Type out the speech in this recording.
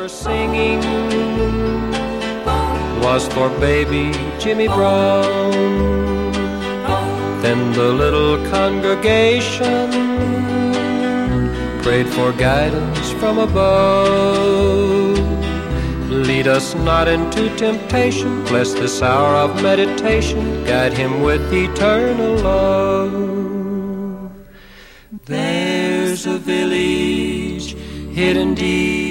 singing was for baby Jimmy Brown. Then the little congregation prayed for guidance from above. Lead us not into temptation, bless this hour of meditation, guide him with eternal love. There's a village hidden deep